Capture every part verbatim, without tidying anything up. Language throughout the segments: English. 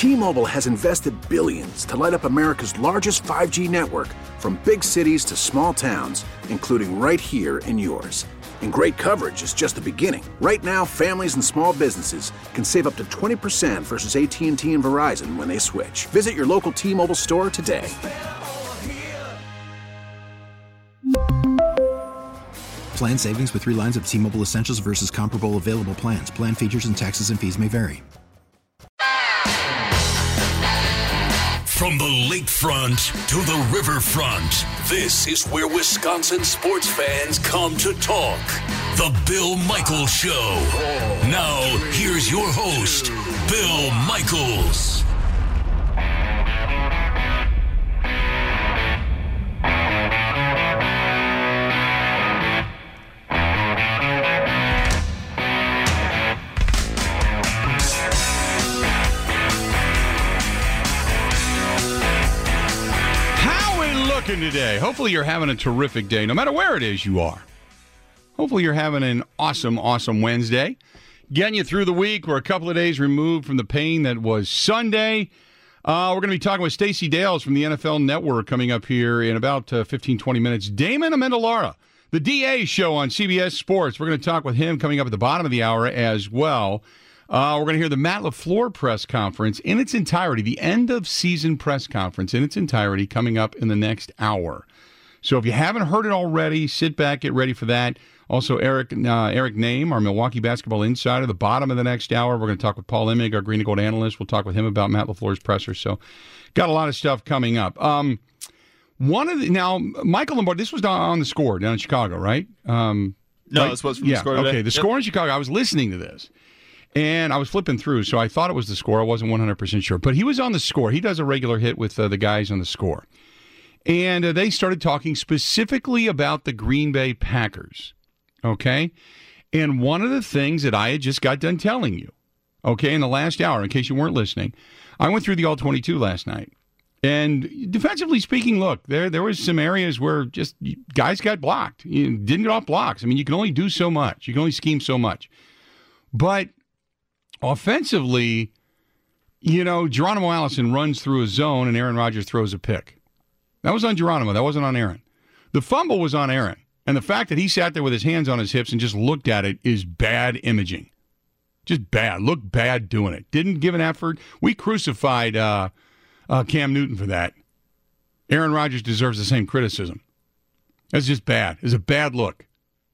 T-Mobile has invested billions to light up America's largest five G network, from big cities to small towns, including right here in yours. And great coverage is just the beginning. Right now, families and small businesses can save up to twenty percent versus A T and T and Verizon when they switch. Visit your local T-Mobile store today. Plan savings with three lines of T-Mobile Essentials versus comparable available plans. Plan features and taxes and fees may vary. From the lakefront to the riverfront, this is where Wisconsin sports fans come to talk. The Bill Michaels Show. Now, here's your host, Bill Michaels. Today. Hopefully you're having a terrific day, no matter where it is you are. Hopefully you're having an awesome, awesome Wednesday. Getting you through the week. We're a couple of days removed from the pain that was Sunday. Uh, we're going to be talking with Stacey Dales from the N F L Network coming up here in about uh, fifteen, twenty minutes. Damon Amendolara, the D A show on C B S Sports. We're going to talk with him coming up at the bottom of the hour as well. Uh, we're going to hear the Matt LaFleur press conference in its entirety, the end-of-season press conference in its entirety coming up in the next hour. So if you haven't heard it already, sit back, get ready for that. Also, Eric uh, Eric Name, our Milwaukee basketball insider, the bottom of the next hour. We're going to talk with Paul Emig, our Green and Gold analyst. We'll talk with him about Matt LaFleur's presser. So got a lot of stuff coming up. Um, one of the, now, Michael Lombardi, this was on the Score down in Chicago, right? Um, no, right? this was from yeah, the Score today. Okay, the yep. Score in Chicago. I was listening to this. And I was flipping through, so I thought it was the Score. I wasn't one hundred percent sure. But he was on the Score. He does a regular hit with uh, the guys on the Score. And uh, they started talking specifically about the Green Bay Packers, okay? And one of the things that I had just got done telling you, okay, in the last hour, in case you weren't listening, I went through the all twenty-two last night. And defensively speaking, look, there there was some areas where just guys got blocked. You didn't get off blocks. I mean, you can only do so much. You can only scheme so much. But offensively, you know, Geronimo Allison runs through a zone and Aaron Rodgers throws a pick. That was on Geronimo. That wasn't on Aaron. The fumble was on Aaron. And the fact that he sat there with his hands on his hips and just looked at it is bad imaging. Just bad. Looked bad doing it. Didn't give an effort. We crucified uh, uh, Cam Newton for that. Aaron Rodgers deserves the same criticism. That's just bad. It's a bad look.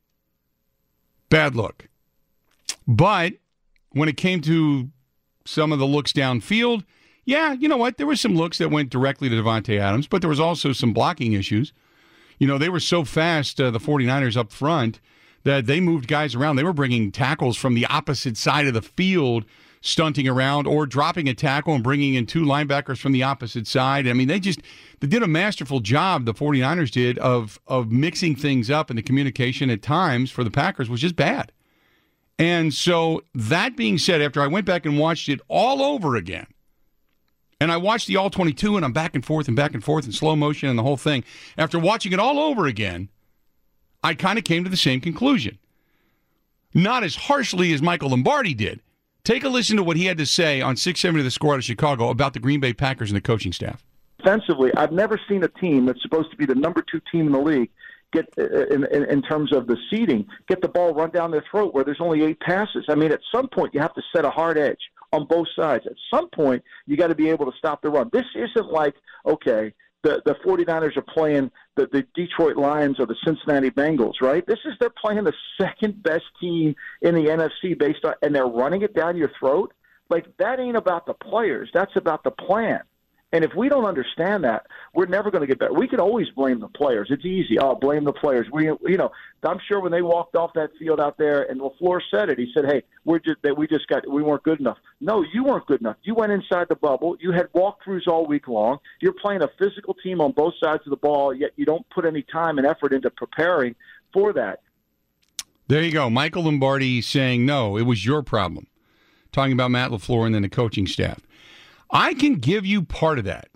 Bad look. But when it came to some of the looks downfield, yeah, you know what? There were some looks that went directly to Devontae Adams, but there was also some blocking issues. You know, they were so fast, uh, the 49ers up front, that they moved guys around. They were bringing tackles from the opposite side of the field, stunting around, or dropping a tackle and bringing in two linebackers from the opposite side. I mean, they just they did a masterful job, the 49ers did, of of mixing things up, and the communication at times for the Packers was just bad. And so, that being said, after I went back and watched it all over again, and I watched the all twenty-two, and I'm back and forth and back and forth in slow motion and the whole thing, after watching it all over again, I kind of came to the same conclusion. Not as harshly as Michael Lombardi did. Take a listen to what he had to say on six seventy The Score out of Chicago about the Green Bay Packers and the coaching staff. Defensively, I've never seen a team that's supposed to be the number two team in the league get in, in, in terms of the seeding, get the ball run down their throat where there's only eight passes. I mean, at some point you have to set a hard edge on both sides. At some point you got to be able to stop the run. This isn't like, okay, the, the 49ers are playing the, the Detroit Lions or the Cincinnati Bengals, right? This is they're playing the second best team in the N F C based on, and they're running it down your throat. Like, that ain't about the players. That's about the plan. And if we don't understand that, we're never going to get better. We can always blame the players. It's easy. Oh, blame the players. We, you know, I'm sure when they walked off that field out there, and LaFleur said it, he said, "Hey, we're just that we just got we weren't good enough." No, you weren't good enough. You went inside the bubble. You had walkthroughs all week long. You're playing a physical team on both sides of the ball, yet you don't put any time and effort into preparing for that. There you go, Michael Lombardi saying no, it was your problem. Talking about Matt LaFleur and then the coaching staff. I can give you part of that.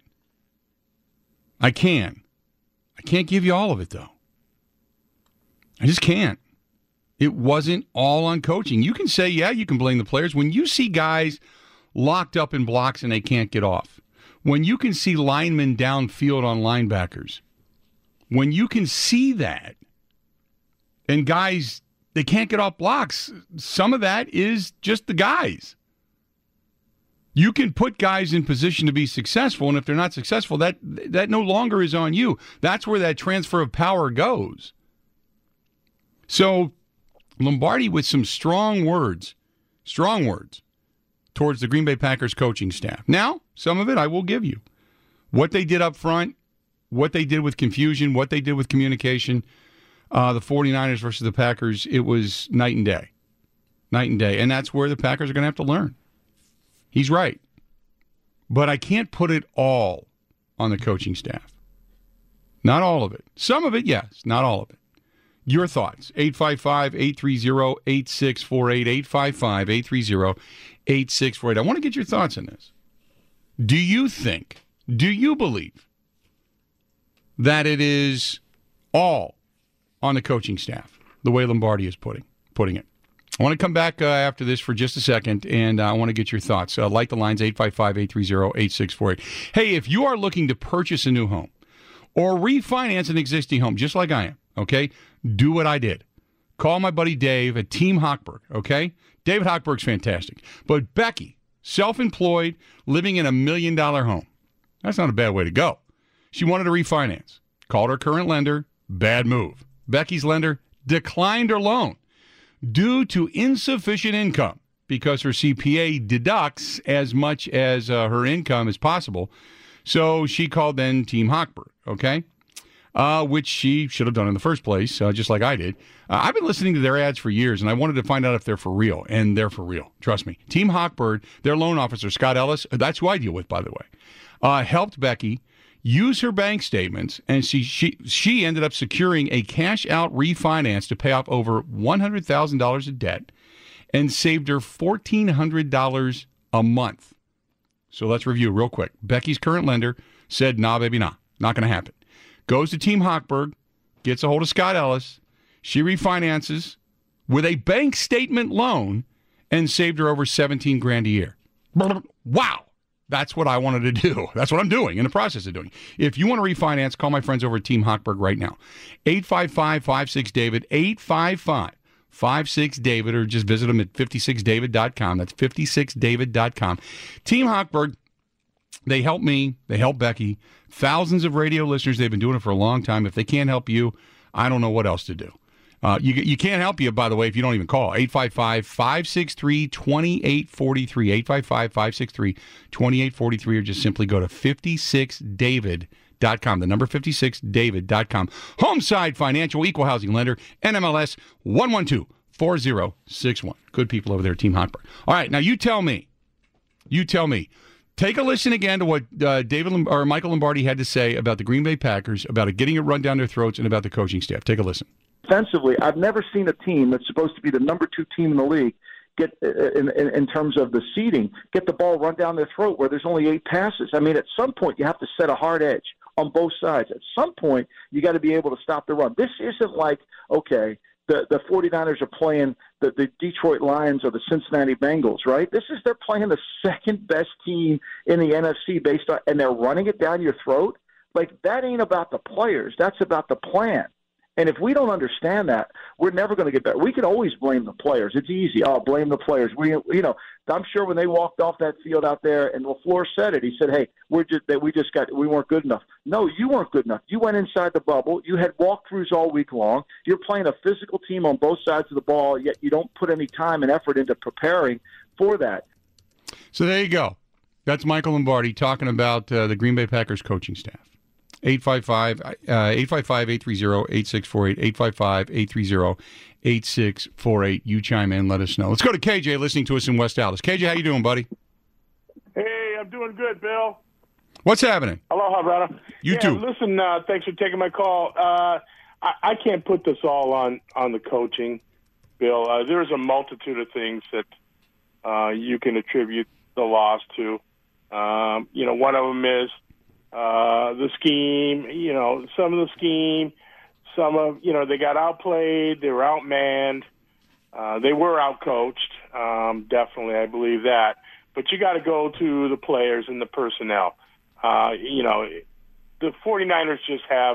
I can. I can't give you all of it, though. I just can't. It wasn't all on coaching. You can say, yeah, you can blame the players. When you see guys locked up in blocks and they can't get off, when you can see linemen downfield on linebackers, when you can see that, and guys, they can't get off blocks, some of that is just the guys. You can put guys in position to be successful, and if they're not successful, that that no longer is on you. That's where that transfer of power goes. So Lombardi with some strong words, strong words, towards the Green Bay Packers coaching staff. Now, some of it I will give you. What they did up front, what they did with confusion, what they did with communication, uh, the 49ers versus the Packers, it was night and day. Night and day. And that's where the Packers are going to have to learn. He's right. But I can't put it all on the coaching staff. Not all of it. Some of it, yes. Not all of it. Your thoughts. eight five five, eight three zero, eight six four eight. eight five five, eight three zero, eight six four eight. I want to get your thoughts on this. Do you think, do you believe that it is all on the coaching staff, the way Lombardi is putting, putting it? I want to come back uh, after this for just a second, and uh, I want to get your thoughts. Uh, like the lines, eight five five, eight three zero, eight six four eight. Hey, if you are looking to purchase a new home or refinance an existing home, just like I am, okay, do what I did. Call my buddy Dave at Team Hochberg, okay? David Hochberg's fantastic. But Becky, self-employed, living in a million-dollar home. That's not a bad way to go. She wanted to refinance. Called her current lender. Bad move. Becky's lender declined her loan due to insufficient income because her C P A deducts as much as uh, her income as possible. So she called then Team Hochberg, okay? Uh, which she should have done in the first place, uh, just like I did. Uh, I've been listening to their ads for years, and I wanted to find out if they're for real, and they're for real. Trust me. Team Hochberg, their loan officer, Scott Ellis, that's who I deal with, by the way, uh, helped Becky use her bank statements, and she, she, she ended up securing a cash-out refinance to pay off over one hundred thousand dollars of debt and saved her fourteen hundred dollars a month. So let's review real quick. Becky's current lender said, nah, baby, nah, not going to happen. Goes to Team Hochberg, gets a hold of Scott Ellis. She refinances with a bank statement loan and saved her over seventeen grand a year. Wow. That's what I wanted to do. That's what I'm doing, in the process of doing. If you want to refinance, call my friends over at Team Hochberg right now. eight five five, five six, David, eight five five, five six, David, or just visit them at five six david dot com. That's five six david dot com. Team Hochberg, they help me. They help Becky. Thousands of radio listeners. They've been doing it for a long time. If they can't help you, I don't know what else to do. Uh, you you can't help you, by the way, if you don't even call. eight five five, five six three, two eight four three. eight five five, five six three, two eight four three, or just simply go to five six david dot com. The number five six david dot com. Homeside Financial, Equal Housing Lender, N M L S one one two four zero six one. Good people over there, Team Hochberg. All right, now you tell me. You tell me. Take a listen again to what uh, David Lom- or Michael Lombardi had to say about the Green Bay Packers, about it getting it run down their throats, and about the coaching staff. Take a listen. Offensively, I've never seen a team that's supposed to be the number two team in the league get, in, in, in terms of the seeding, get the ball run down their throat where there's only eight passes. I mean, at some point, you have to set a hard edge on both sides. At some point, you got to be able to stop the run. This isn't like, okay, the, the 49ers are playing the, the Detroit Lions or the Cincinnati Bengals, right? This is, they're playing the second best team in the N F C based on, and they're running it down your throat. Like, that ain't about the players. That's about the plan. And if we don't understand that, we're never going to get better. We can always blame the players. It's easy. Oh, blame the players. We, you know, I'm sure when they walked off that field out there, and LaFleur said it. He said, "Hey, we're just that we just got we weren't good enough." No, you weren't good enough. You went inside the bubble. You had walkthroughs all week long. You're playing a physical team on both sides of the ball, yet you don't put any time and effort into preparing for that. So there you go. That's Michael Lombardi talking about uh, the Green Bay Packers coaching staff. eight five five, eight five five, eight three zero, eight six four eight, eight five five, eight three zero, eight six four eight. You chime in, let us know. Let's go to K J listening to us in West Dallas. K J, how you doing, buddy? Hey, I'm doing good, Bill. What's happening? Aloha, brother. You yeah, too. Listen, uh, thanks for taking my call. Uh, I, I can't put this all on, on the coaching, Bill. Uh, there's a multitude of things that uh, you can attribute the loss to. Um, you know, one of them is Uh, the scheme, you know, some of the scheme, some of, you know, they got outplayed, they were outmanned, uh, they were outcoached, um, definitely, I believe that. but you got to go to the players and the personnel. Uh, you know, the 49ers just have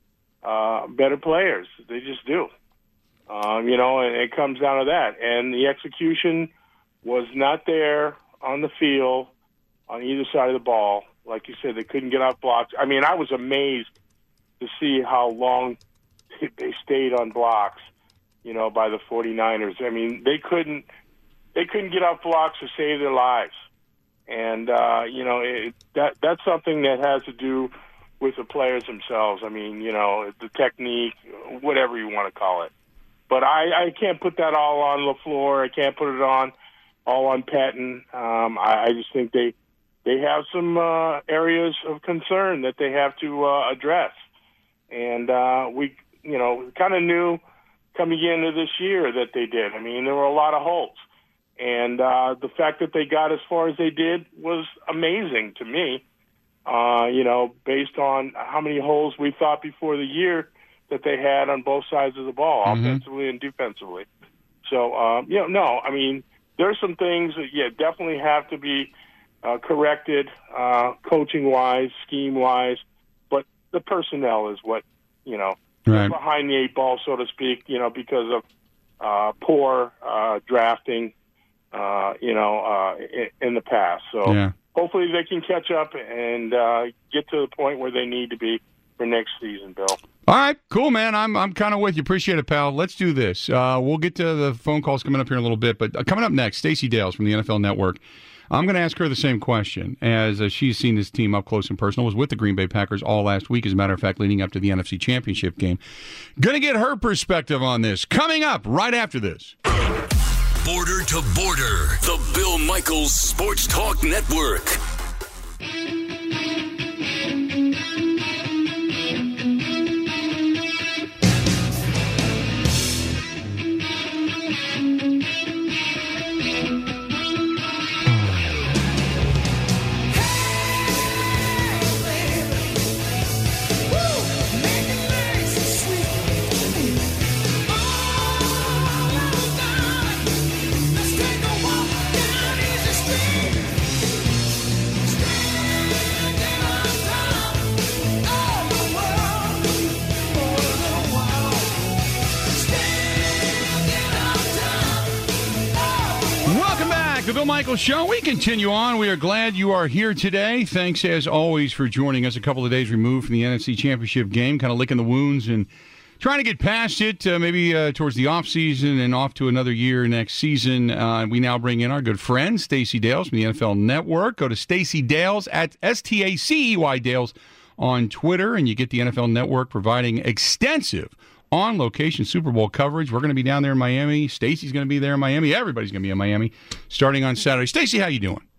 uh, better players. They just do. Um, you know, and it comes down to that. And the execution was not there on the field on either side of the ball. Like you said, they couldn't get off blocks. I mean, I was amazed to see how long they stayed on blocks, you know, by the 49ers. I mean, they couldn't they couldn't get off blocks to save their lives. And, uh, you know, it, that that's something that has to do with the players themselves. I mean, you know, the technique, whatever you want to call it. But I, I can't put that all on LaFleur. I can't put it on all on Patton. Um, I, I just think they they have some uh, areas of concern that they have to uh, address. And uh, we, you know, kind of knew coming into this year that they did. I mean, there were a lot of holes. And uh, the fact that they got as far as they did was amazing to me, uh, you know, based on how many holes we thought before the year that they had on both sides of the ball, mm-hmm. offensively and defensively. So, um, you know, no, I mean, there's some things that, yeah, definitely have to be uh, corrected uh, coaching-wise, scheme-wise, but the personnel is what, you know, right. behind the eight ball, so to speak, you know, because of uh, poor uh, drafting, uh, you know, uh, in, in the past. So yeah. hopefully they can catch up and uh, get to the point where they need to be for next season, Bill. All right, cool, man. I'm I'm kind of with you. Appreciate it, pal. Let's do this. Uh, we'll get to the phone calls coming up here in a little bit, but uh, coming up next, Stacey Dales from the N F L Network. I'm going to ask her the same question, as uh, she's seen this team up close and personal, was with the Green Bay Packers all last week, as a matter of fact, leading up to the N F C Championship game. Going to get her perspective on this. Coming up right after this. Border to Border, the Bill Michaels Sports Talk Network. The Bill Michaels Show. We continue on. We are glad you are here today. Thanks, as always, for joining us a couple of days removed from the N F C Championship game, kind of licking the wounds and trying to get past it, uh, maybe uh, towards the offseason and off to another year next season. Uh, we now bring in our good friend, Stacey Dales from the N F L Network. Go to Stacey Dales at S T A C E Y Dales on Twitter, and you get the N F L Network providing extensive on-location Super Bowl coverage. We're going to be down there in Miami. Stacey's going to be there in Miami. Everybody's going to be in Miami starting on Saturday. Stacey, how you doing?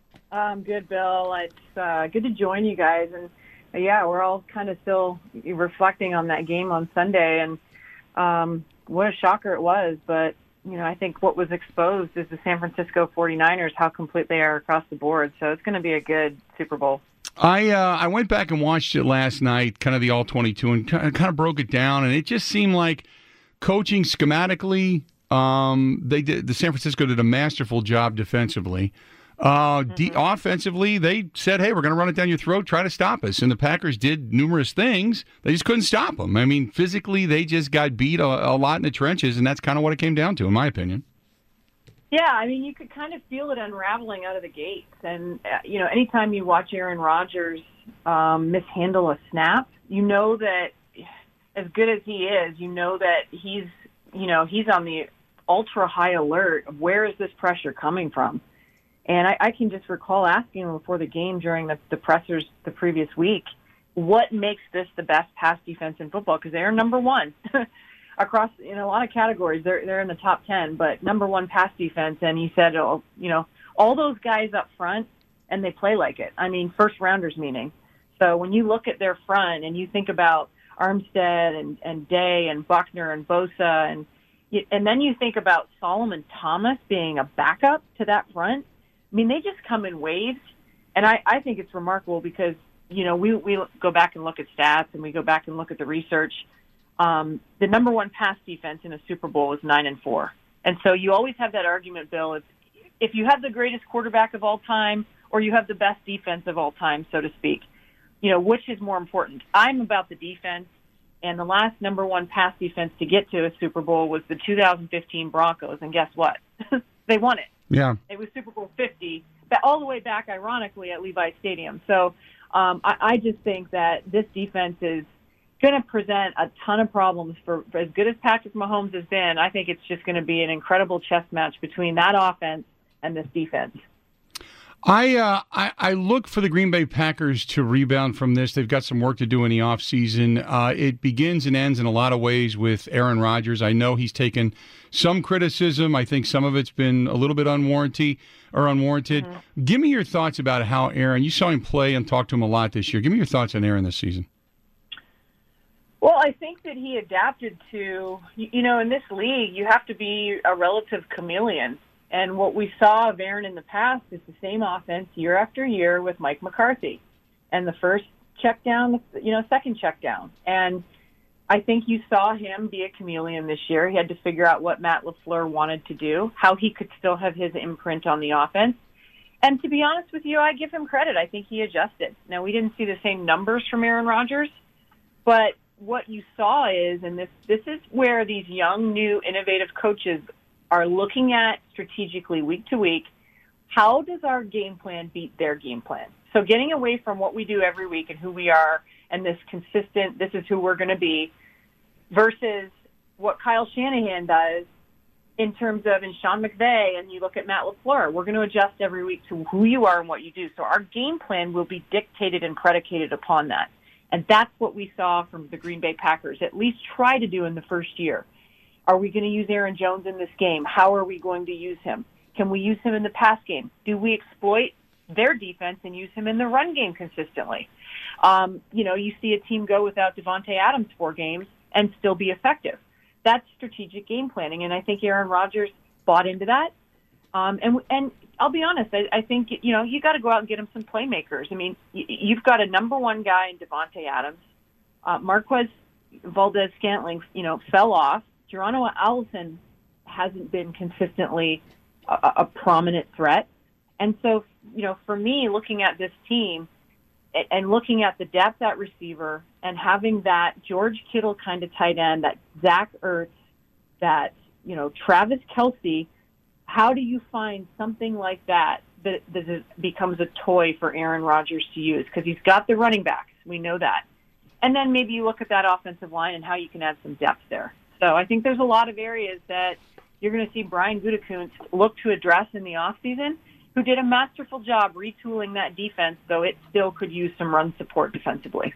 I'm good, Bill. It's uh, good to join you guys. And, uh, yeah, we're all kind of still reflecting on that game on Sunday. And um, what a shocker it was. But, you know, I think what was exposed is the San Francisco 49ers, how complete they are across the board. So it's going to be a good Super Bowl. I uh, I went back and watched it last night, kind of the all twenty-two, and kind of broke it down, and it just seemed like coaching schematically, um, they did, the San Francisco did a masterful job defensively. Uh, mm-hmm. de- offensively, they said, hey, we're going to run it down your throat, try to stop us. And the Packers did numerous things. They just couldn't stop them. I mean, physically, they just got beat a, a lot in the trenches, and that's kind of what it came down to, in my opinion. Yeah, I mean, you could kind of feel it unraveling out of the gates. And, uh, you know, anytime you watch Aaron Rodgers um, mishandle a snap, you know that as good as he is, you know that he's, you know, he's on the ultra high alert of where is this pressure coming from. And I, I can just recall asking him before the game during the, the pressers the previous week, what makes this the best pass defense in football? Because they're number one. Across in a lot of categories, they're they're in the top ten, but number one pass defense. And he said, oh, you know, all those guys up front, and they play like it. I mean, first rounders meaning. So when you look at their front and you think about Armstead and, and Day and Buckner and Bosa, and and then you think about Solomon Thomas being a backup to that front. I mean, they just come in waves, and I, I think it's remarkable because you know we we go back and look at stats and we go back and look at the research. Um, the number one pass defense in a Super Bowl is nine and four, and so you always have that argument, Bill. If if you have the greatest quarterback of all time or you have the best defense of all time, so to speak, you know, which is more important? I'm about the defense, and the last number one pass defense to get to a Super Bowl was the two thousand fifteen Broncos, and guess what? They won it. Yeah. It was Super Bowl fifty, but all the way back, ironically, at Levi Stadium. So um, I, I just think that this defense is going to present a ton of problems for, for as good as Patrick Mahomes has been. I think it's just going to be an incredible chess match between that offense and this defense. I, uh, I I look for the Green Bay Packers to rebound from this. They've got some work to do in the offseason. Uh, it begins and ends in a lot of ways with Aaron Rodgers. I know he's taken some criticism. I think some of it's been a little bit unwarranted or unwarranted. Mm-hmm. Give me your thoughts about how Aaron, you saw him play and talk to him a lot this year. Give me your thoughts on Aaron this season. Well, I think that he adapted to, you know, in this league, you have to be a relative chameleon. And what we saw of Aaron in the past is the same offense year after year with Mike McCarthy. And the first check down, you know, second check down. And I think you saw him be a chameleon this year. He had to figure out what Matt LaFleur wanted to do, how he could still have his imprint on the offense. And to be honest with you, I give him credit. I think he adjusted. Now, we didn't see the same numbers from Aaron Rodgers, but what you saw is, and this this is where these young, new, innovative coaches are looking at strategically week to week, how does our game plan beat their game plan? So getting away from what we do every week and who we are and this consistent, this is who we're going to be, versus what Kyle Shanahan does in terms of, and Sean McVay, and you look at Matt LaFleur, we're going to adjust every week to who you are and what you do. So our game plan will be dictated and predicated upon that. And that's what we saw from the Green Bay Packers, at least try to do in the first year. Are we going to use Aaron Jones in this game? How are we going to use him? Can we use him in the pass game? Do we exploit their defense and use him in the run game consistently? Um, you know, you see a team go without Devontae Adams four games and still be effective. That's strategic game planning, and I think Aaron Rodgers bought into that. Um, and and I'll be honest, I, I think, you know, you got to go out and get him some playmakers. I mean, y- you've got a number one guy in Devontae Adams. Uh, Marquez Valdez-Scantling, you know, fell off. Geronimo Allison hasn't been consistently a, a prominent threat. And so, you know, for me, looking at this team and looking at the depth at receiver and having that George Kittle kind of tight end, that Zach Ertz, that, you know, Travis Kelce, how do you find something like that that, that becomes a toy for Aaron Rodgers to use? Because he's got the running backs. We know that. And then maybe you look at that offensive line and how you can add some depth there. So I think there's a lot of areas that you're going to see Brian Gutekunst look to address in the offseason, who did a masterful job retooling that defense, though it still could use some run support defensively.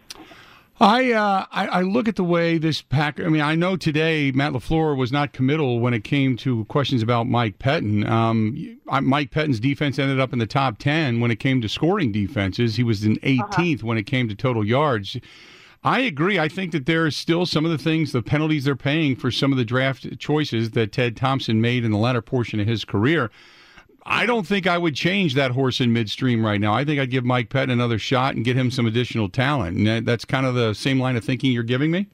I, uh, I I look at the way this Packer. I mean, I know today Matt LaFleur was not committal when it came to questions about Mike Pettin. Um, Mike Pettin's defense ended up in the top ten when it came to scoring defenses. He was in eighteenth uh-huh. when it came to total yards. I agree. I think that there's still some of the things, the penalties they're paying for some of the draft choices that Ted Thompson made in the latter portion of his career. I don't think I would change that horse in midstream right now. I think I'd give Mike Pettin another shot and get him some additional talent. And that's kind of the same line of thinking you're giving me?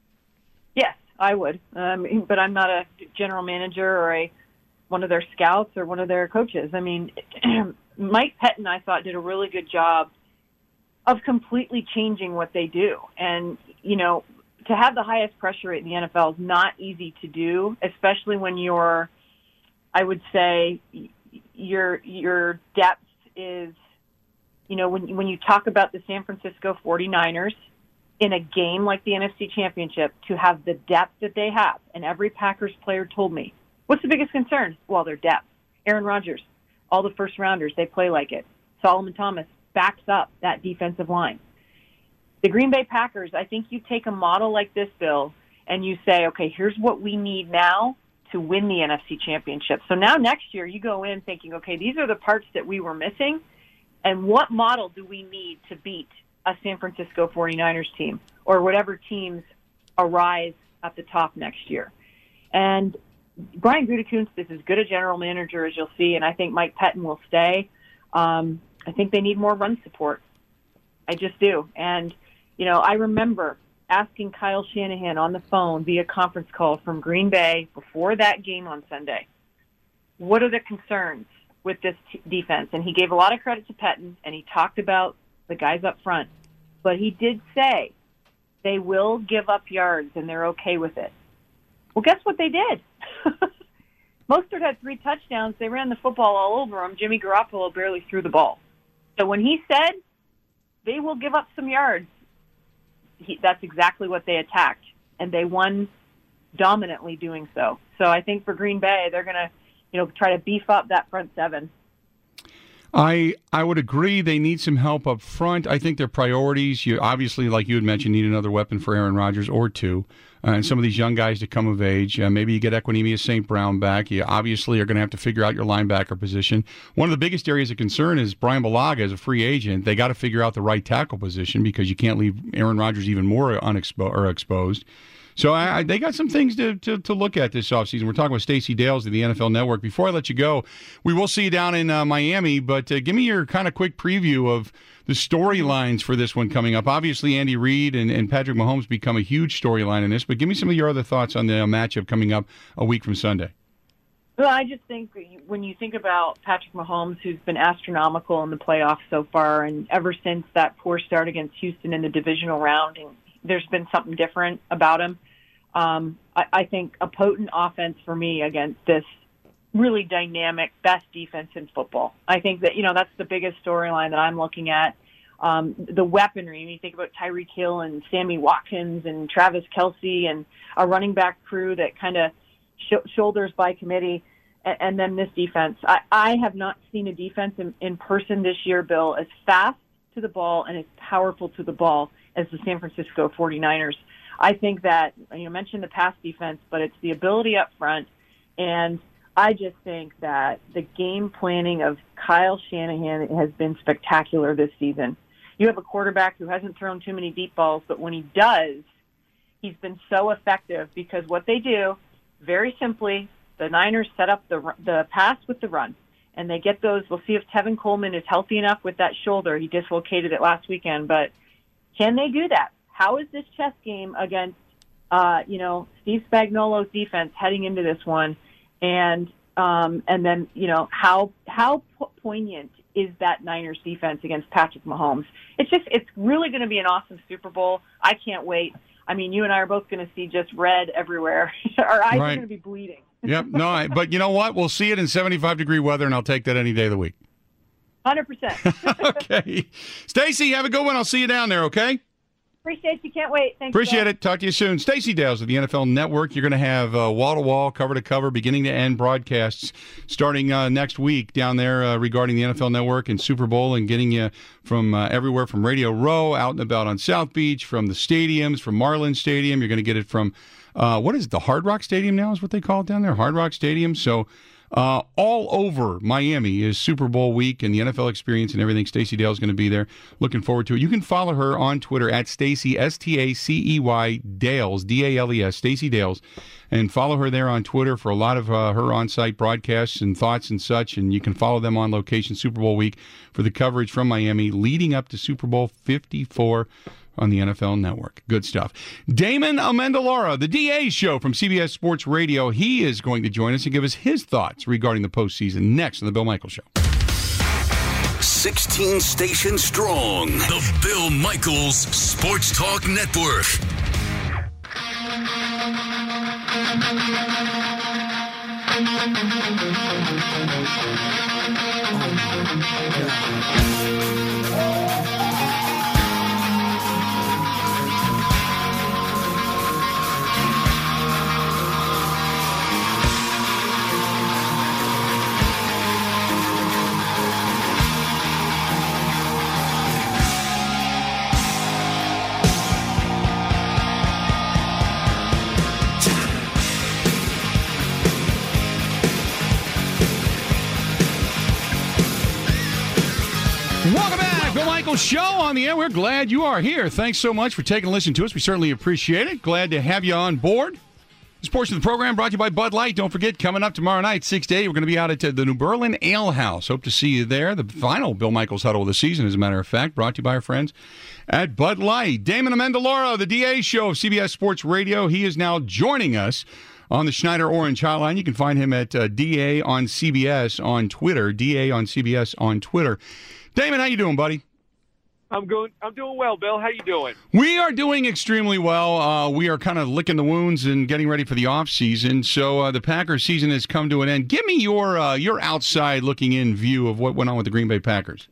Yes, I would. Um, but I'm not a general manager or a one of their scouts or one of their coaches. I mean, Mike Pettin, I thought, did a really good job of completely changing what they do. And, you know, to have the highest pressure rate in the N F L is not easy to do, especially when you're, I would say, your your depth is, you know, when when you talk about the San Francisco forty-niners in a game like the N F C Championship, to have the depth that they have, and every Packers player told me, what's the biggest concern? Well, their depth. Aaron Rodgers, all the first-rounders, they play like it. Solomon Thomas backs up that defensive line. The Green Bay Packers, I think you take a model like this, Bill, and you say, okay, here's what we need now to win the N F C Championship. So now next year you go in thinking, okay, these are the parts that we were missing, and what model do we need to beat a San Francisco forty-niners team or whatever teams arise at the top next year? And Brian Gutekunst is as good a general manager as you'll see, and I think Mike Pettin will stay. Um, I think they need more run support. I just do. And, you know, I remember asking Kyle Shanahan on the phone via conference call from Green Bay before that game on Sunday, what are the concerns with this t- defense, and he gave a lot of credit to Pettin, and he talked about the guys up front. But he did say they will give up yards, and they're okay with it. Well, guess what they did? Mostert had three touchdowns. They ran the football all over him. Jimmy Garoppolo barely threw the ball. So when he said they will give up some yards, he, that's exactly what they attacked, and they won dominantly doing so. So I think for Green Bay, they're going to, you know, try to beef up that front seven. I I would agree they need some help up front. I think their priorities, you obviously, like you had mentioned, need another weapon for Aaron Rodgers or two. Uh, and some of these young guys to come of age. Uh, maybe you get Equanimeous Saint Brown back. You obviously are going to have to figure out your linebacker position. One of the biggest areas of concern is Brian Bulaga as a free agent. They got to figure out the right tackle position because you can't leave Aaron Rodgers even more unexpo- or exposed. So I, I, they got some things to, to, to look at this offseason. We're talking with Stacey Dales of the N F L Network. Before I let you go, we will see you down in uh, Miami, but uh, give me your kind of quick preview of the storylines for this one coming up. Obviously, Andy Reid and, and Patrick Mahomes become a huge storyline in this, but give me some of your other thoughts on the matchup coming up a week from Sunday. Well, I just think when you think about Patrick Mahomes, who's been astronomical in the playoffs so far, and ever since that poor start against Houston in the divisional round, and there's been something different about him. Um, I, I think a potent offense for me against this really dynamic, best defense in football. I think that, you know, that's the biggest storyline that I'm looking at. Um, the weaponry, when you think about Tyreek Hill and Sammy Watkins and Travis Kelce and a running back crew that kind of sh- shoulders by committee, and, and then this defense. I, I have not seen a defense in, in person this year, Bill, as fast to the ball and as powerful to the ball as the San Francisco forty-niners. I think that, you mentioned the pass defense, but it's the ability up front. And I just think that the game planning of Kyle Shanahan has been spectacular this season. You have a quarterback who hasn't thrown too many deep balls, but when he does, he's been so effective because what they do, very simply, the Niners set up the the pass with the run. And they get those. We'll see if Tevin Coleman is healthy enough with that shoulder. He dislocated it last weekend, but can they do that? How is this chess game against, uh, you know, Steve Spagnuolo's defense heading into this one? And um, and then, you know, how how poignant is that Niners defense against Patrick Mahomes? It's just, it's really going to be an awesome Super Bowl. I can't wait. I mean, you and I are both going to see just red everywhere. Our eyes right. are going to be bleeding. Yep. No, I, but you know what? We'll see it in seventy-five degree weather, and I'll take that any day of the week. one hundred percent. Okay. Stacey, have a good one. I'll see you down there, okay? Appreciate you. Can't wait. Thanks. Appreciate Bill. it. Talk to you soon. Stacey Dales of the N F L Network. You're going to have uh, wall-to-wall, cover-to-cover, beginning-to-end broadcasts starting uh, next week down there uh, regarding the N F L Network and Super Bowl, and getting you from uh, everywhere from Radio Row, out and about on South Beach, from the stadiums, from Marlin Stadium. You're going to get it from, uh, what is it, the Hard Rock Stadium now is what they call it down there? Hard Rock Stadium. So Uh, all over Miami is Super Bowl week and the N F L experience and everything. Stacey Dale is going to be there. Looking forward to it. You can follow her on Twitter at Stacey, S T A C E Y, Dales, D A L E S, Stacey Dales, and follow her there on Twitter for a lot of uh, her on-site broadcasts and thoughts and such, and you can follow them on location Super Bowl week for the coverage from Miami leading up to Super Bowl fifty-four on the N F L Network. Good stuff. Damon Amendolara, the D A show from C B S Sports Radio. He is going to join us and give us his thoughts regarding the postseason next on the Bill Michaels Show. sixteen stations strong. The Bill Michaels Sports Talk Network. Welcome back. Bill Michaels Show on the air. We're glad you are here. Thanks so much for taking a listen to us. We certainly appreciate it. Glad to have you on board. This portion of the program brought to you by Bud Light. Don't forget, coming up tomorrow night, six to eight, we're going to be out at the New Berlin Ale House. Hope to see you there. The final Bill Michaels Huddle of the season, as a matter of fact, brought to you by our friends at Bud Light. Damon Amendolara, the D A show of C B S Sports Radio. He is now joining us on the Schneider Orange Hotline. You can find him at uh, D A on C B S on Twitter, D A on C B S on Twitter. Damon, how you doing, buddy? I'm going. I'm doing well, Bill. How you doing? We are doing extremely well. Uh, we are kind of licking the wounds and getting ready for the off season. So uh, the Packers season has come to an end. Give me your uh, your outside looking in view of what went on with the Green Bay Packers.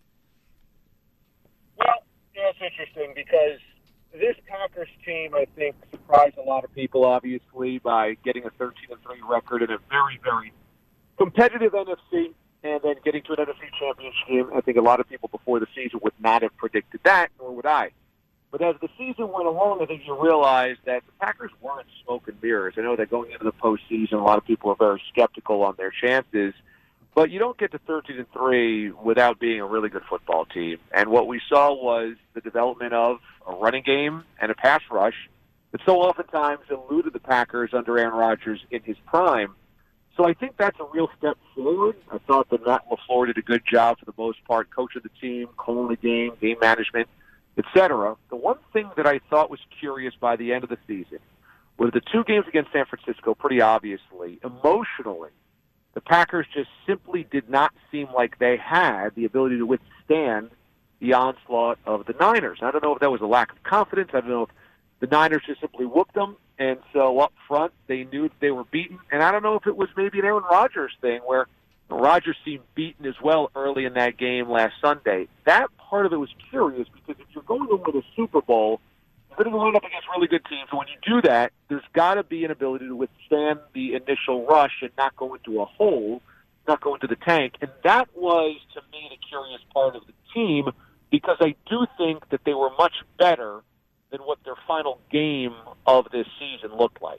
Well, you know, it's interesting because this Packers team, I think, surprised a lot of people, obviously, by getting a thirteen and three record in a very, very competitive N F C. And then getting to an N F C championship game, I think a lot of people before the season would not have predicted that, nor would I. But as the season went along, I think you realized that the Packers weren't smoke and mirrors. I know that going into the postseason, a lot of people are very skeptical on their chances. But you don't get to thirteen and three without being a really good football team. And what we saw was the development of a running game and a pass rush that so oftentimes eluded the Packers under Aaron Rodgers in his prime. So I think that's a real step forward. I thought that Matt LaFleur did a good job for the most part, coaching the team, calling the game, game management, et cetera. The one thing that I thought was curious by the end of the season was the two games against San Francisco, pretty obviously, emotionally, the Packers just simply did not seem like they had the ability to withstand the onslaught of the Niners. I don't know if that was a lack of confidence. I don't know if the Niners just simply whooped them. And so up front, they knew that they were beaten. And I don't know if it was maybe an Aaron Rodgers thing where Rodgers seemed beaten as well early in that game last Sunday. That part of it was curious because if you're going to win a Super Bowl, you're going to go up against really good teams. And when you do that, there's got to be an ability to withstand the initial rush and not go into a hole, not go into the tank. And that was, to me, the curious part of the team because I do think that they were much better than what their final game of this season looked like.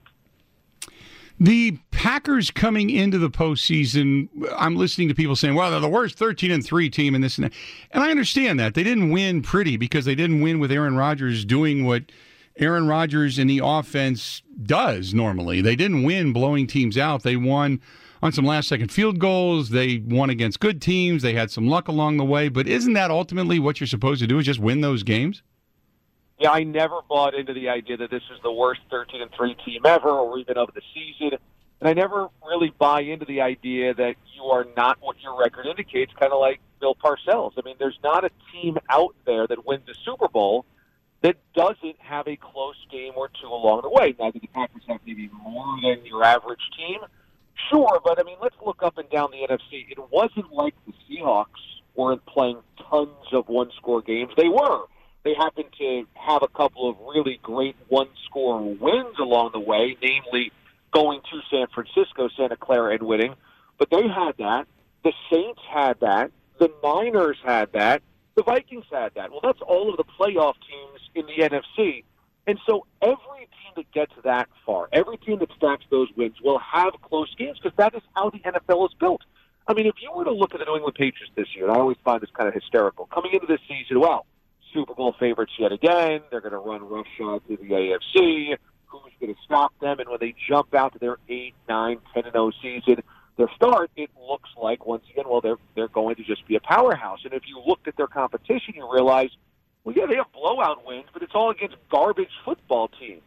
The Packers coming into the postseason, I'm listening to people saying, well, they're the worst thirteen and three team in this and that. And I understand that. They didn't win pretty because they didn't win with Aaron Rodgers doing what Aaron Rodgers in the offense does normally. They didn't win blowing teams out. They won on some last-second field goals. They won against good teams. They had some luck along the way. But isn't that ultimately what you're supposed to do is just win those games? Yeah, I never bought into the idea that this is the worst thirteen and three team ever or even of the season. And I never really buy into the idea that you are not what your record indicates, kind of like Bill Parcells. I mean, there's not a team out there that wins the Super Bowl that doesn't have a close game or two along the way. Now, do the Packers have maybe more than your average team? Sure, but I mean, let's look up and down the N F C. It wasn't like the Seahawks weren't playing tons of one-score games. They were. They happened to have a couple of really great one-score wins along the way, namely going to San Francisco, Santa Clara, and winning. But they had that. The Saints had that. The Niners had that. The Vikings had that. Well, that's all of the playoff teams in the N F C. And so every team that gets that far, every team that stacks those wins will have close games because that is how the N F L is built. I mean, if you were to look at the New England Patriots this year, and I always find this kind of hysterical, coming into this season, well, Super Bowl favorites yet again. They're going to run roughshod through the A F C. Who's going to stop them? And when they jump out to their eight, nine, ten and oh season, their start, it looks like, once again, well, they're they're going to just be a powerhouse. And if you looked at their competition, you realize, well, yeah, they have blowout wins, but it's all against garbage football teams.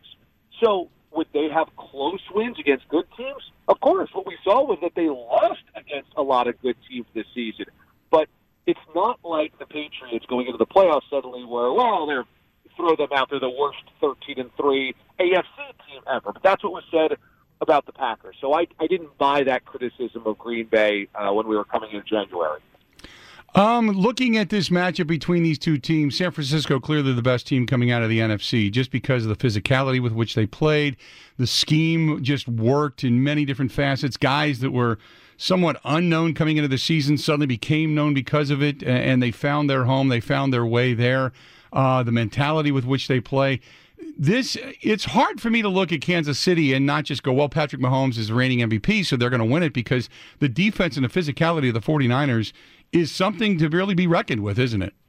So would they have close wins against good teams? Of course. What we saw was that they lost against a lot of good teams this season. But it's not like the Patriots going into the playoffs suddenly where, well, they're throw them out. They're the worst thirteen and three A F C team ever. But that's what was said about the Packers. So I, I didn't buy that criticism of Green Bay uh, when we were coming in January. Um, looking at this matchup between these two teams, San Francisco clearly the best team coming out of the N F C just because of the physicality with which they played. The scheme just worked in many different facets. Guys that were somewhat unknown coming into the season suddenly became known because of it, and they found their home. They found their way there. Uh, the mentality with which they play. This, it's hard for me to look at Kansas City and not just go, well, Patrick Mahomes is the reigning M V P, so they're going to win it, because the defense and the physicality of the 49ers is something to really be reckoned with, isn't it?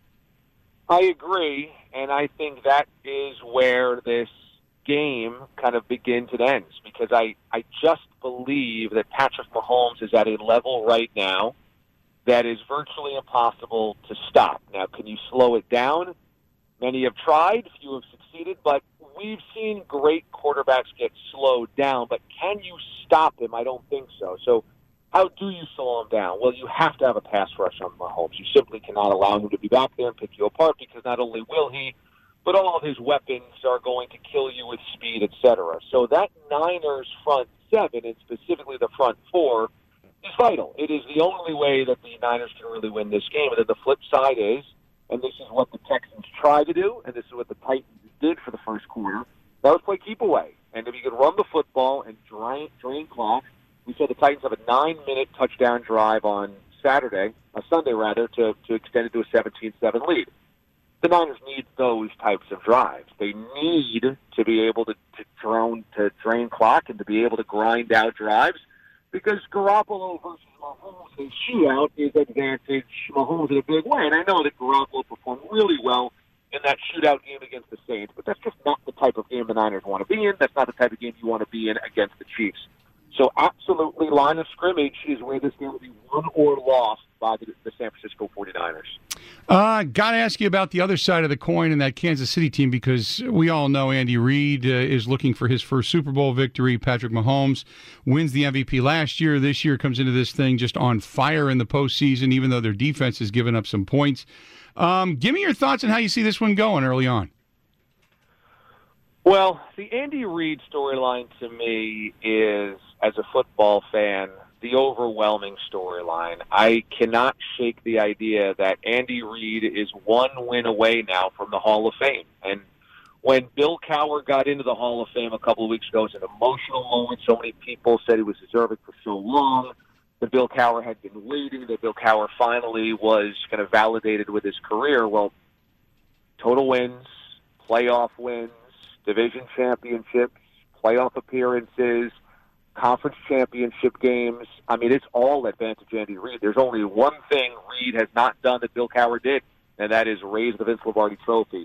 I agree, and I think that is where this game kind of begins and ends, because I, I just believe that Patrick Mahomes is at a level right now that is virtually impossible to stop. Now, can you slow it down? Many have tried, few have succeeded, but we've seen great quarterbacks get slowed down. But can you stop him? I don't think so. So how do you slow him down? Well, you have to have a pass rush on Mahomes. You simply cannot allow him to be back there and pick you apart, because not only will he, but all of his weapons are going to kill you with speed, et cetera. So that Niners front seven, and specifically the front four, is vital. It is the only way that the Niners can really win this game. And then the flip side is, and this is what the Texans try to do, and this is what the Titans did for the first quarter, that was play keep away. And if you can run the football and drain, drain clock, we saw the Titans have a nine-minute touchdown drive on Saturday, uh, Sunday rather, to, to extend it to a seventeen seven lead. The Niners need those types of drives. They need to be able to, to, drone, to drain clock and to be able to grind out drives, because Garoppolo versus Mahomes in a shootout is advantage Mahomes in a big way. And I know that Garoppolo performed really well in that shootout game against the Saints, but that's just not the type of game the Niners want to be in. That's not the type of game you want to be in against the Chiefs. So absolutely, line of scrimmage is where this game will be won or lost by the, the San Francisco forty-niners. Uh, got to ask you about the other side of the coin in that Kansas City team, because we all know Andy Reid uh, is looking for his first Super Bowl victory. Patrick Mahomes wins the M V P last year. This year comes into this thing just on fire in the postseason, even though their defense has given up some points. Um, give me your thoughts on how you see this one going early on. Well, the Andy Reid storyline to me is, as a football fan, the overwhelming storyline. I cannot shake the idea that Andy Reid is one win away now from the Hall of Fame. And when Bill Cowher got into the Hall of Fame a couple of weeks ago, it was an emotional moment. So many people said he was deserving for so long, that Bill Cowher had been waiting, that Bill Cowher finally was kind of validated with his career. Well, total wins, playoff wins, division championships, playoff appearances, conference championship games. I mean, it's all advantage Andy Reid. There's only one thing Reid has not done that Bill Cowher did, and that is raise the Vince Lombardi Trophy.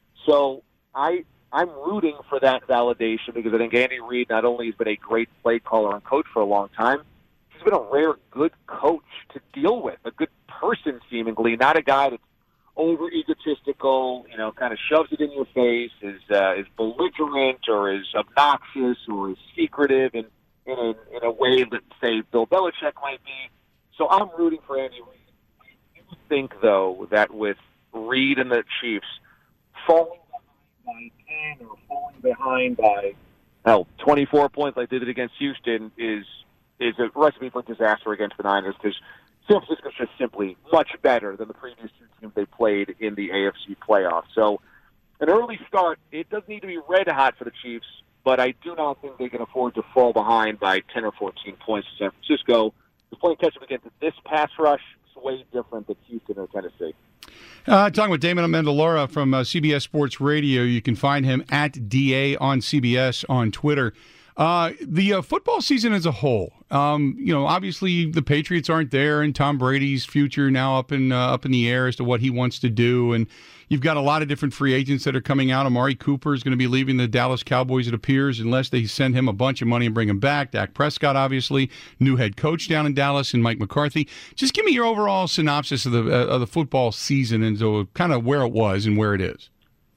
So I, I'm rooting for that validation, because I think Andy Reid not only has been a great play caller and coach for a long time, he's been a rare good coach to deal with, a good person seemingly, not a guy that's over egotistical, you know, kind of shoves it in your face, is uh, is belligerent or is obnoxious or is secretive in in a, in a way that, say, Bill Belichick might be. So I'm rooting for Andy Reid. I do think, though, that with Reid and the Chiefs falling behind by ten or falling behind by hell twenty-four points like they did against Houston is is a recipe for disaster against the Niners, because San Francisco's just simply much better than the previous two teams they played in the A F C playoffs. So an early start, it doesn't need to be red hot for the Chiefs, but I do not think they can afford to fall behind by ten or fourteen points to San Francisco. The playing catch-up against this pass rush is way different than Houston or Tennessee. Uh, talking with Damon Amendolara from uh, C B S Sports Radio. You can find him at D A on C B S on Twitter. Uh, the uh, football season as a whole, um, you know, obviously the Patriots aren't there, and Tom Brady's future now up in uh, up in the air as to what he wants to do. And you've got a lot of different free agents that are coming out. Amari Cooper is going to be leaving the Dallas Cowboys, it appears, unless they send him a bunch of money and bring him back. Dak Prescott, obviously, new head coach down in Dallas, and Mike McCarthy. Just give me your overall synopsis of the uh, of the football season and so kind of where it was and where it is.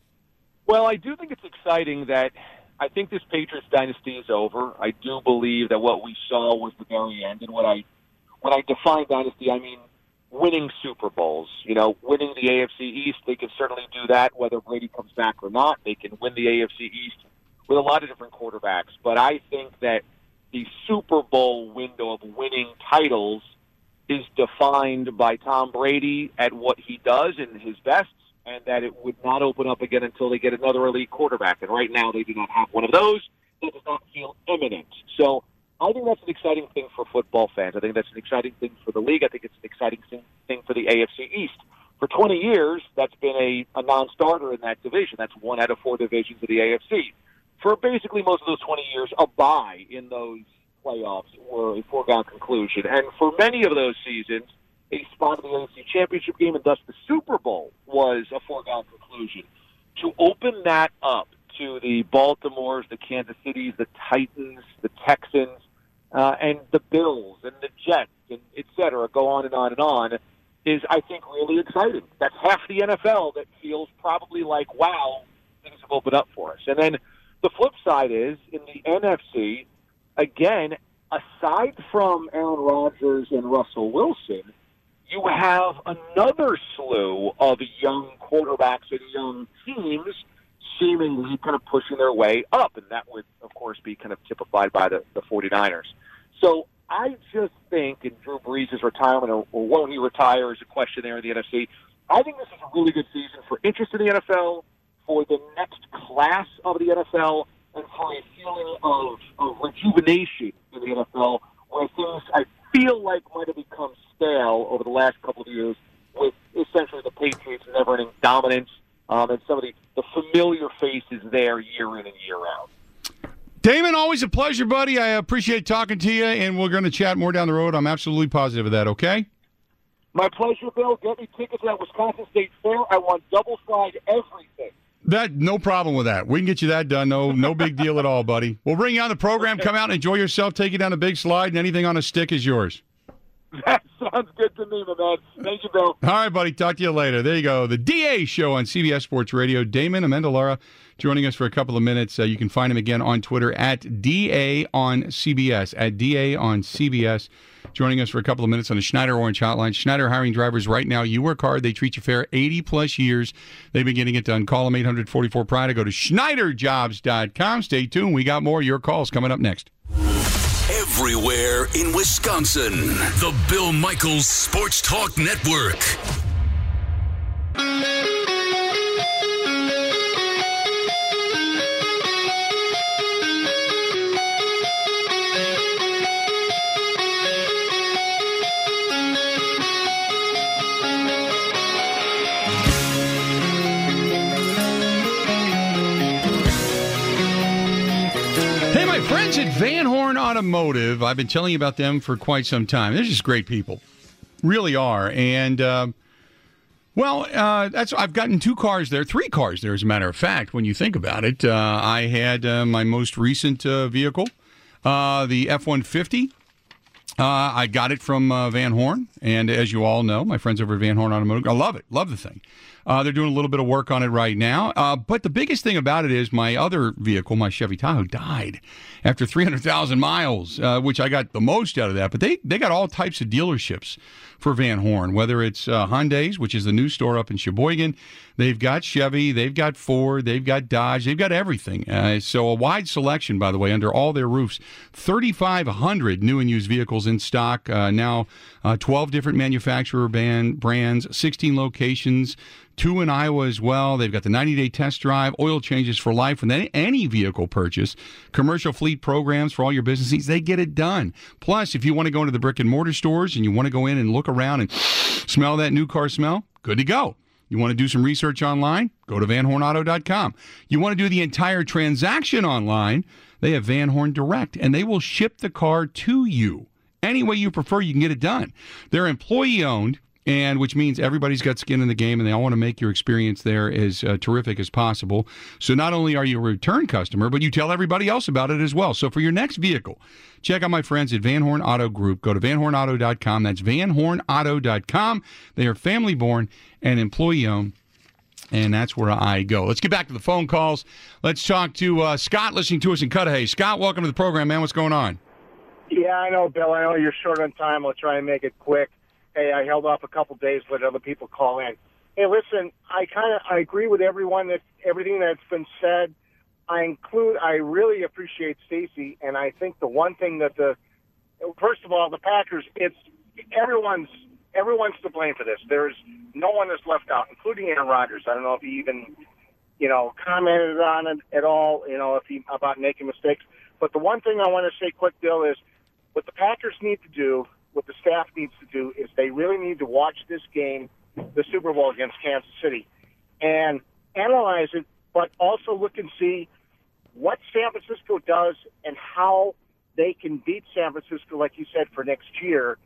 Well, I do think it's exciting that I think this Patriots dynasty is over. I do believe that what we saw was the very end. And when I when I define dynasty, I mean winning Super Bowls. You know, winning the A F C East, they can certainly do that, whether Brady comes back or not. They can win the A F C East with a lot of different quarterbacks. But I think that the Super Bowl window of winning titles is defined by Tom Brady at what he does and his best, and that it would not open up again until they get another elite quarterback. And right now they do not have one of those. That does not feel imminent. So I think that's an exciting thing for football fans. I think that's an exciting thing for the league. I think it's an exciting thing for the A F C East. For twenty years, that's been a, a non-starter in that division. That's one out of four divisions of the A F C. For basically most of those twenty years, a bye in those playoffs were a foregone conclusion. And for many of those seasons, a spot in the A F C Championship game and thus the Super Bowl was a foregone conclusion. To open that up to the Baltimores, the Kansas Cities, the Titans, the Texans, uh, and the Bills and the Jets, and et cetera, go on and on and on, is, I think, really exciting. That's half the N F L that feels probably like, wow, things have opened up for us. And then the flip side is, in the N F C, again, aside from Aaron Rodgers and Russell Wilson, you have another slew of young quarterbacks and young teams seemingly kind of pushing their way up, and that would, of course, be kind of typified by the, the 49ers. So I just think, in Drew Brees' retirement, or, or won't he retire, is a question there in the N F C. I think this is a really good season for interest in the N F L, for the next class of the N F L, and for a feeling of, of rejuvenation in the N F L, where things I feel like might have become stale over the last couple of years with essentially the Patriots' never-ending dominance um, and some of the, the familiar faces there year in and year out. Damon, always a pleasure, buddy. I appreciate talking to you, and we're going to chat more down the road. I'm absolutely positive of that, okay? My pleasure, Bill. Get me tickets at Wisconsin State Fair. I want double-fried everything. That no problem with that. We can get you that done. No, no big deal at all, buddy. We'll bring you on the program. Come out and enjoy yourself. Take you down a big slide, and anything on a stick is yours. That sounds good to me, my man. Thank you, Bill. All right, buddy. Talk to you later. There you go. The D A Show on C B S Sports Radio. Damon Amendolara joining us for a couple of minutes. Uh, you can find him again on Twitter at D A on C B S. At D A on C B S. Joining us for a couple of minutes on the Schneider Orange Hotline. Schneider hiring drivers right now. You work hard. They treat you fair. eighty-plus years. They've been getting it done. Call them eight hundred forty-four pride or go to Schneider Jobs dot com. Stay tuned. We got more of your calls coming up next. Everywhere in Wisconsin. The Bill Michaels Sports Talk Network. Friends at Van Horn Automotive, I've been telling you about them for quite some time. They're just great people, really are. And uh, well, uh, that's I've gotten two cars there, three cars there, as a matter of fact. When you think about it, uh, I had uh, my most recent uh, vehicle, uh, the F one fifty. Uh, I got it from uh, Van Horn, and as you all know, my friends over at Van Horn Automotive, I love it, love the thing. Uh, they're doing a little bit of work on it right now. Uh, but the biggest thing about it is my other vehicle, my Chevy Tahoe, died after three hundred thousand miles, uh, which I got the most out of that. But they, they got all types of dealerships for Van Horn, whether it's uh, Hyundai's, which is the new store up in Sheboygan. They've got Chevy, they've got Ford, they've got Dodge, they've got everything. Uh, so a wide selection, by the way, under all their roofs. thirty-five hundred new and used vehicles in stock. Uh, now uh, twelve different manufacturer band, brands, sixteen locations. Two in Iowa as well. They've got the ninety-day test drive, oil changes for life, and then any vehicle purchase, commercial fleet programs for all your business needs. They get it done. Plus, if you want to go into the brick and mortar stores and you want to go in and look around and smell that new car smell, good to go. You want to do some research online? Go to Van Horn Auto dot com. You want to do the entire transaction online? They have Van Horn Direct, and they will ship the car to you. Any way you prefer, you can get it done. They're employee-owned, and which means everybody's got skin in the game, and they all want to make your experience there as uh, terrific as possible. So not only are you a return customer, but you tell everybody else about it as well. So for your next vehicle, check out my friends at Van Horn Auto Group. Go to Van Horn Auto dot com. That's Van Horn Auto dot com. They are family-born and employee-owned, and that's where I go. Let's get back to the phone calls. Let's talk to uh, Scott listening to us in Cudahy. Scott, welcome to the program, man. What's going on? Yeah, I know, Bill. I know you're short on time. I'll try and make it quick. Hey, I held off a couple days, let other people call in. Hey, listen, I kind of I agree with everyone that everything that's been said. I include. I really appreciate Stacy, and I think the one thing that the first of all, the Packers. It's everyone's everyone's to blame for this. There's no one that's left out, including Aaron Rodgers. I don't know if he even you know commented on it at all. You know if he about making mistakes. But the one thing I want to say quick, Bill, is what the Packers need to do. What the staff needs to do is they really need to watch this game, the Super Bowl against Kansas City, and analyze it, but also look and see what San Francisco does and how they can beat San Francisco, like you said, for next year,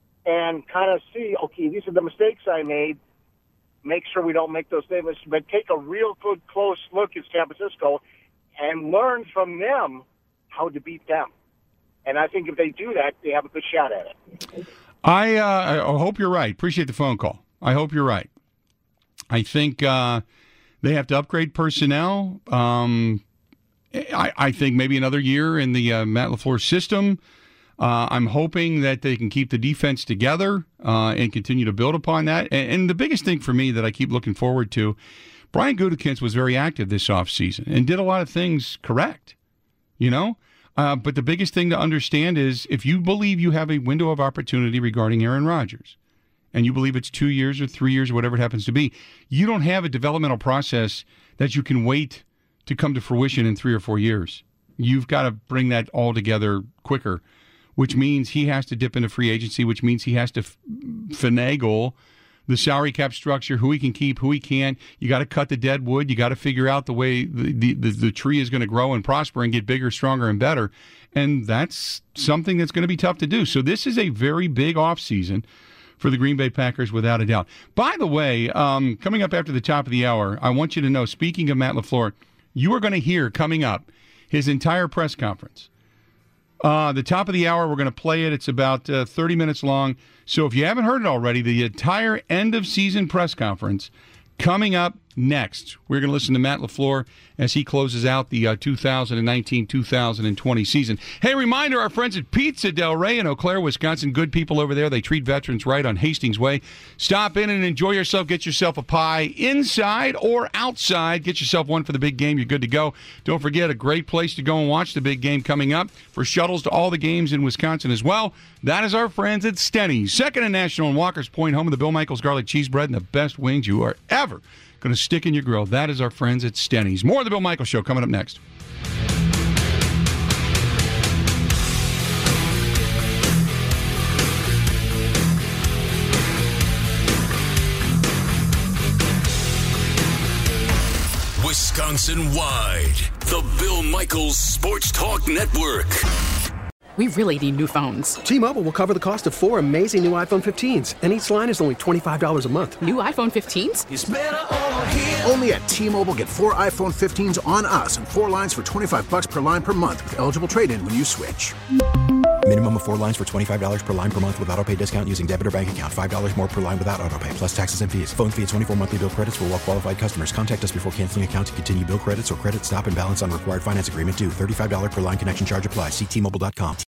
and kind of see, okay, these are the mistakes I made. Make sure we don't make those mistakes, but take a real good, close look at San Francisco and learn from them how to beat them. And I think if they do that, they have a good shot at it. I, uh, I hope you're right. Appreciate the phone call. I hope you're right. I think uh, they have to upgrade personnel. Um, I, I think maybe another year in the uh, Matt LaFleur system. Uh, I'm hoping that they can keep the defense together uh, and continue to build upon that. And, and the biggest thing for me that I keep looking forward to, Brian Gutekunst was very active this offseason and did a lot of things correct, you know? Uh, but the biggest thing to understand is if you believe you have a window of opportunity regarding Aaron Rodgers, and you believe it's two years or three years or whatever it happens to be, you don't have a developmental process that you can wait to come to fruition in three or four years. You've got to bring that all together quicker, which means he has to dip into free agency, which means he has to f- finagle the salary cap structure, who he can keep, who he can't. You got to cut the dead wood. You got to figure out the way the, the, the, the tree is going to grow and prosper and get bigger, stronger, and better. And that's something that's going to be tough to do. So this is a very big offseason for the Green Bay Packers, without a doubt. By the way, um, coming up after the top of the hour, I want you to know, speaking of Matt LaFleur, you are going to hear coming up his entire press conference. Uh, the top of the hour, we're going to play it. It's about uh, thirty minutes long. So if you haven't heard it already, the entire end-of-season press conference coming up next. We're going to listen to Matt LaFleur as he closes out the uh, two thousand nineteen two thousand twenty season. Hey, reminder, our friends at Pizza Del Rey in Eau Claire, Wisconsin, good people over there. They treat veterans right on Hastings Way. Stop in and enjoy yourself. Get yourself a pie inside or outside. Get yourself one for the big game. You're good to go. Don't forget, a great place to go and watch the big game coming up for shuttles to all the games in Wisconsin as well. That is our friends at Stenny's. Second and National in Walker's Point, home of the Bill Michaels Garlic Cheese Bread and the best wings you are ever going to stick in your grill. That is our friends at Stenny's. More of the Bill Michaels Show coming up next. Wisconsin-wide, the Bill Michaels Sports Talk Network. We really need new phones. T-Mobile will cover the cost of four amazing new iPhone fifteens, and each line is only twenty-five dollars a month. New iPhone fifteens? It's better over here. Only at T-Mobile, get four iPhone fifteens on us and four lines for twenty-five bucks per line per month with eligible trade-in when you switch. Minimum of four lines for twenty-five dollars per line per month with autopay discount using debit or bank account. five dollars more per line without autopay, plus taxes and fees. Phone fee at twenty-four monthly bill credits for well-qualified customers. Contact us before canceling account to continue bill credits or credit stop and balance on required finance agreement due. thirty-five dollars per line connection charge applies. See T Mobile dot com.